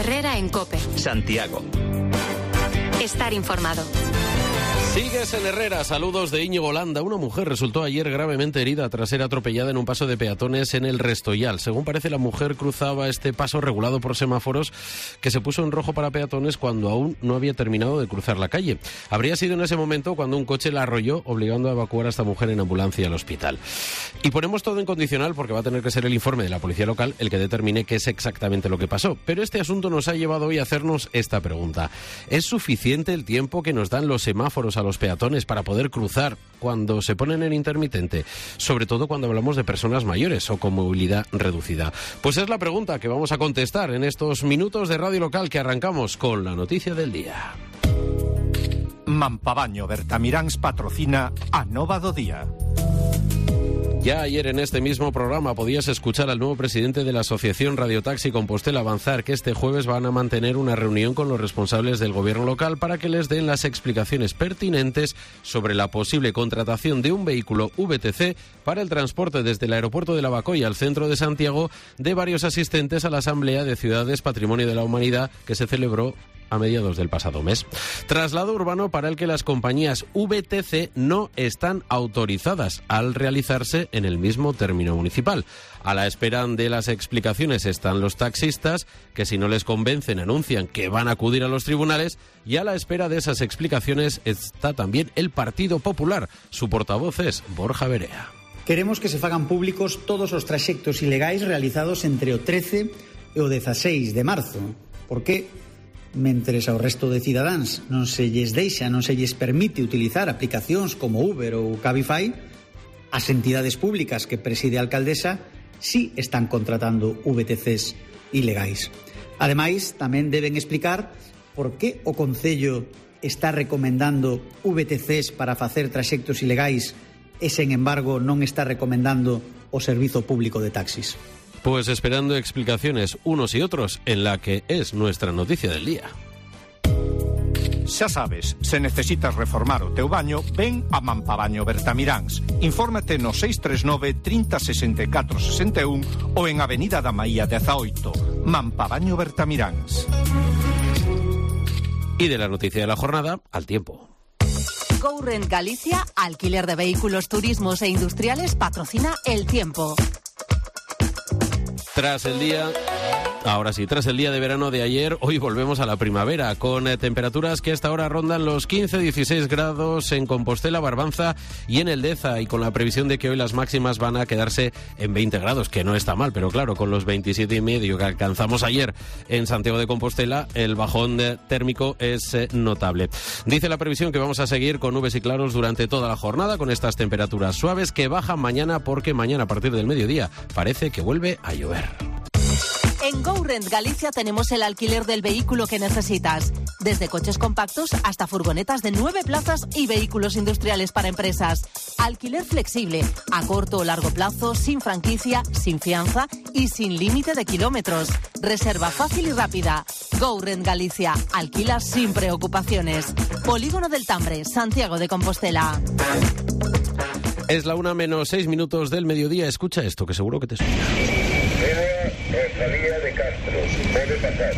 Herrera en COPE. Santiago. Estar informado. Sigues en Herrera. Saludos de Íñigo Landa. Una mujer resultó ayer gravemente herida tras ser atropellada en un paso de peatones en el Restoyal. Según parece, la mujer cruzaba este paso regulado por semáforos que se puso en rojo para peatones cuando aún no había terminado de cruzar la calle. Habría sido en ese momento cuando un coche la arrolló, obligando a evacuar a esta mujer en ambulancia al hospital. Y ponemos todo en condicional porque va a tener que ser el informe de la policía local el que determine qué es exactamente lo que pasó. Pero este asunto nos ha llevado hoy a hacernos esta pregunta. ¿Es suficiente el tiempo que nos dan los semáforos a los peatones para poder cruzar cuando se ponen en intermitente, sobre todo cuando hablamos de personas mayores o con movilidad reducida? Pues es la pregunta que vamos a contestar en estos minutos de Radio Local que arrancamos con la noticia del día. Mampabaño Bertamiráns patrocina a Nova do Día. Ya ayer en este mismo programa podías escuchar al nuevo presidente de la Asociación Radiotaxi Compostela avanzar que este jueves van a mantener una reunión con los responsables del gobierno local para que les den las explicaciones pertinentes sobre la posible contratación de un vehículo VTC para el transporte desde el aeropuerto de Lavacolla al centro de Santiago de varios asistentes a la Asamblea de Ciudades Patrimonio de la Humanidad que se celebró a mediados del pasado mes. Traslado urbano para el que las compañías VTC no están autorizadas al realizarse en el mismo término municipal. A la espera de las explicaciones están los taxistas, que si no les convencen anuncian que van a acudir a los tribunales, y a la espera de esas explicaciones está también el Partido Popular. Su portavoz es Borja Verea. Queremos que se fagan públicos todos os traxectos ilegais realizados entre o 13 e o 16 de marzo. Porque mentres ao resto de cidadáns non se lles permite utilizar aplicacións como Uber ou Cabify, as entidades públicas que preside a alcaldesa sí están contratando VTCs ilegais. Ademais, tamén deben explicar por que o Concello está recomendando VTCs para facer traxectos ilegais e, sen embargo, non está recomendando o Servizo Público de Taxis. Pues esperando explicaciones unos y otros en la que es nuestra noticia del día. Xa sabes, se necesitas reformar o teu baño, ven a Mampabaño Bertamiráns. Infórmate no 639 30 64 61 ou en Avenida da Maía 18. Mampabaño Bertamiráns. Y de la noticia de la jornada, al tiempo. GoRent Galicia, alquiler de vehículos, turismos e industriales, patrocina El Tiempo. Tras el día de verano de ayer, hoy volvemos a la primavera, con temperaturas que hasta ahora rondan los 15-16 grados en Compostela, Barbanza y en el Deza, y con la previsión de que hoy las máximas van a quedarse en 20 grados, que no está mal, pero claro, con los 27,5 que alcanzamos ayer en Santiago de Compostela, el bajón térmico es notable. Dice la previsión que vamos a seguir con nubes y claros durante toda la jornada, con estas temperaturas suaves que bajan mañana, porque mañana a partir del mediodía parece que vuelve a llover. En GoRent Galicia tenemos el alquiler del vehículo que necesitas, desde coches compactos hasta furgonetas de 9 plazas y vehículos industriales para empresas. Alquiler flexible, a corto o largo plazo, sin franquicia, sin fianza y sin límite de kilómetros. Reserva fácil y rápida. GoRent Galicia, alquila sin preocupaciones. Polígono del Tambre, Santiago de Compostela. Es la 1:06 del mediodía. Escucha esto, que seguro que te suena. Rosalía de Castro, puede pasar.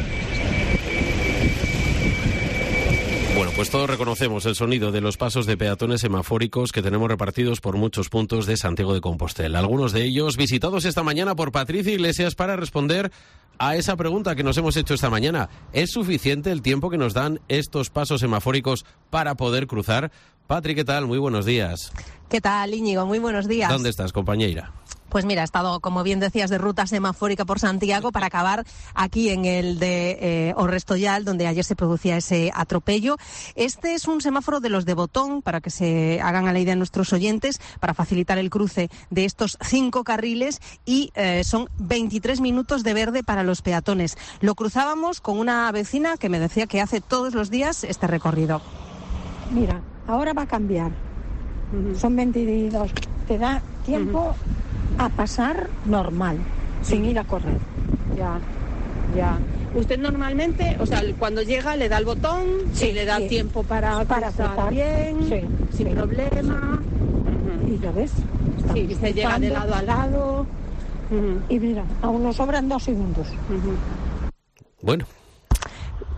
Bueno, pues todos reconocemos el sonido de los pasos de peatones semafóricos que tenemos repartidos por muchos puntos de Santiago de Compostela. Algunos de ellos visitados esta mañana por Patricia Iglesias para responder a esa pregunta que nos hemos hecho esta mañana. ¿Es suficiente el tiempo que nos dan estos pasos semafóricos para poder cruzar? Patri, ¿qué tal? Muy buenos días. ¿Qué tal, Íñigo? Muy buenos días. ¿Dónde estás, compañera? Pues mira, he estado, como bien decías, de ruta semafórica por Santiago para acabar aquí en el de O Restoyal, donde ayer se producía ese atropello. Este es un semáforo de los de botón, para que se hagan a la idea nuestros oyentes, para facilitar el cruce de estos 5 carriles, y son 23 minutos de verde para los peatones. Lo cruzábamos con una vecina que me decía que hace todos los días este recorrido. Mira, ahora va a cambiar. Son 22. Te da tiempo a pasar normal, sin ir a correr. Ya. Usted normalmente, o sea, cuando llega le da el botón, sí, le da tiempo para cruzar bien, sin problema. Y ya ves, sí, se llega de lado a lado. Y mira, aún nos sobran 2 segundos. Bueno,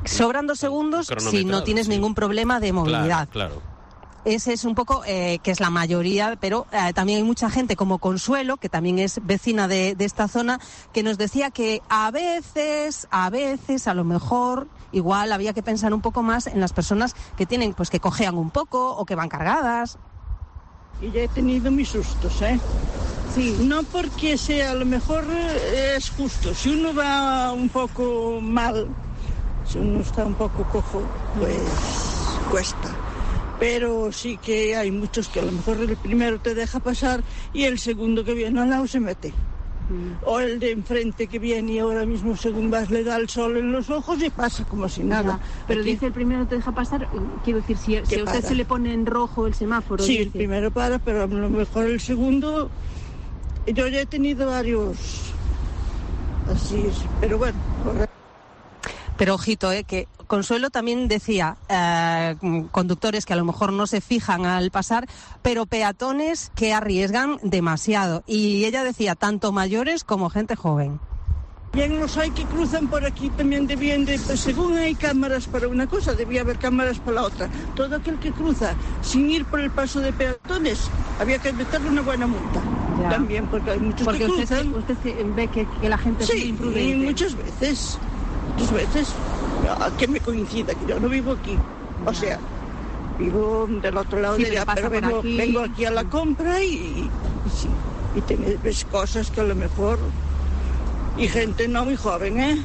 Sobran 2 segundos si no tienes ningún problema de movilidad. Claro. Ese es un poco, que es la mayoría, pero también hay mucha gente como Consuelo, que también es vecina de esta zona, que nos decía que a veces, a lo mejor, igual había que pensar un poco más en las personas que tienen, pues que cojean un poco o que van cargadas. Y ya he tenido mis sustos, ¿eh? Sí, no porque sea, a lo mejor es justo. Si uno va un poco mal, si uno está un poco cojo, pues cuesta. Pero sí que hay muchos que a lo mejor el primero te deja pasar y el segundo que viene al lado se mete. O el de enfrente que viene y ahora mismo según vas le da el sol en los ojos y pasa como si nada. Pero dice el primero te deja pasar, quiero decir, si a usted se le pone en rojo el semáforo. Sí, dice. El primero para, pero a lo mejor el segundo, yo ya he tenido varios así, pero bueno. Pero ojito, que Consuelo también decía, conductores que a lo mejor no se fijan al pasar, pero peatones que arriesgan demasiado. Y ella decía, tanto mayores como gente joven. Bien, los hay que cruzan por aquí también debían de, pues según hay cámaras para una cosa, debía haber cámaras para la otra. Todo aquel que cruza sin ir por el paso de peatones, había que meterle una buena multa. Ya. También, porque hay muchos que cruzan. Usted ve que la gente es imprudente. Sí, muchas veces. Que me coincida, que yo no vivo aquí. O sea, vivo del otro lado de allá, pero vengo aquí a la compra y ves cosas que a lo mejor... Y gente no muy joven, ¿eh?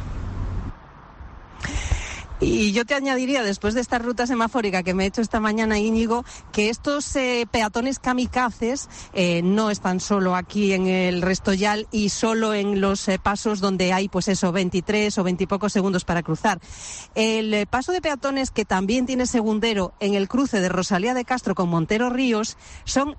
Y yo te añadiría, después de esta ruta semafórica que me he hecho esta mañana, Íñigo, que estos peatones kamikazes no están solo aquí en el Restoyal y solo en los pasos donde hay, pues eso, 23 o 20 y pocos segundos para cruzar. El paso de peatones, que también tiene segundero en el cruce de Rosalía de Castro con Montero Ríos, son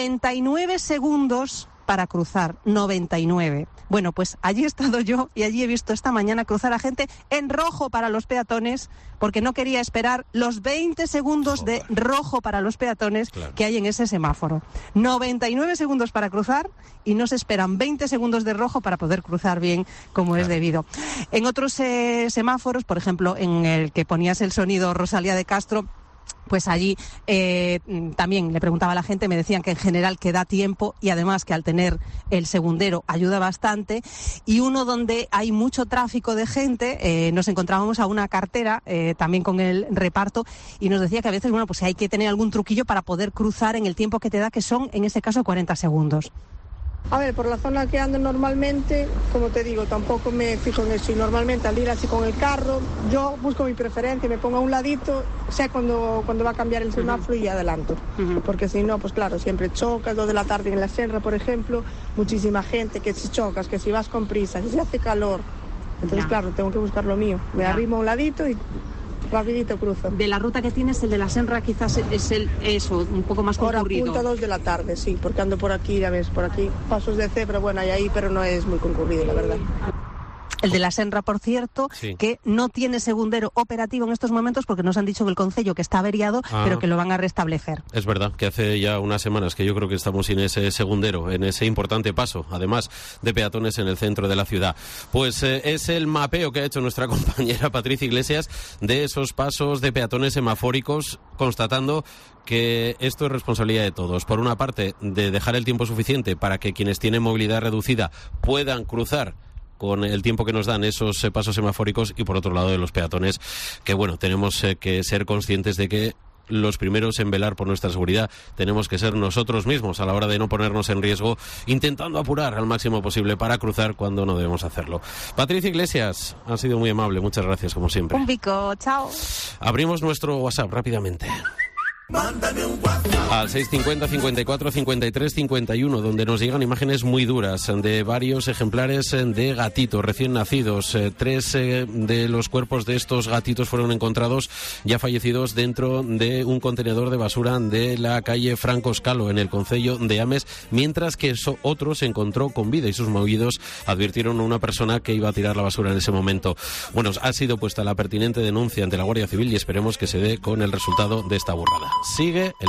99 segundos para cruzar, 99. Bueno, pues allí he estado yo y allí he visto esta mañana cruzar a gente en rojo para los peatones, porque no quería esperar los 20 segundos de rojo para los peatones que hay en ese semáforo. 99 segundos para cruzar y no se esperan 20 segundos de rojo para poder cruzar bien como es debido. En otros semáforos, por ejemplo, en el que ponías el sonido Rosalía de Castro, pues allí también le preguntaba a la gente, me decían que en general que da tiempo y además que al tener el segundero ayuda bastante. Y uno donde hay mucho tráfico de gente, nos encontrábamos a una cartera también con el reparto y nos decía que a veces, bueno, pues hay que tener algún truquillo para poder cruzar en el tiempo que te da, que son en este caso 40 segundos. A ver, por la zona que ando normalmente, como te digo, tampoco me fijo en eso. Y normalmente al ir así con el carro, yo busco mi preferencia, me pongo a un ladito, sé cuando va a cambiar el semáforo y adelanto. Porque si no, pues claro, siempre chocas, 2 de la tarde en la Senra, por ejemplo, muchísima gente, que si chocas, que si vas con prisa, que si hace calor. Entonces, claro, tengo que buscar lo mío. Me arrimo a un ladito y rapidito cruzo. De la ruta que tienes, el de la Senra quizás es eso, un poco más concurrido. Hora punta 2 de la tarde, sí, porque ando por aquí, ya ves, por aquí pasos de cebra, bueno, hay ahí, pero no es muy concurrido, la verdad. El de la Senra, por cierto, que no tiene segundero operativo en estos momentos porque nos han dicho que el concello que está averiado, pero que lo van a restablecer. Es verdad que hace ya unas semanas que yo creo que estamos sin ese segundero, en ese importante paso, además de peatones en el centro de la ciudad. Pues es el mapeo que ha hecho nuestra compañera Patricia Iglesias de esos pasos de peatones semafóricos, constatando que esto es responsabilidad de todos. Por una parte, de dejar el tiempo suficiente para que quienes tienen movilidad reducida puedan cruzar con el tiempo que nos dan esos pasos semafóricos, y por otro lado de los peatones, que bueno, tenemos que ser conscientes de que los primeros en velar por nuestra seguridad tenemos que ser nosotros mismos a la hora de no ponernos en riesgo, intentando apurar al máximo posible para cruzar cuando no debemos hacerlo. Patricia Iglesias, ha sido muy amable, muchas gracias como siempre. Un pico, chao. Abrimos nuestro WhatsApp rápidamente. Mándame un WhatsApp al 650 54 53 51, donde nos llegan imágenes muy duras de varios ejemplares de gatitos recién nacidos. 3 de los cuerpos de estos gatitos fueron encontrados ya fallecidos dentro de un contenedor de basura de la calle Franco Scalo, en el concello de Ames, mientras que otro se encontró con vida y sus maullidos advirtieron a una persona que iba a tirar la basura en ese momento. Bueno, ha sido puesta la pertinente denuncia ante la Guardia Civil y esperemos que se dé con el resultado de esta burrada. Sigue el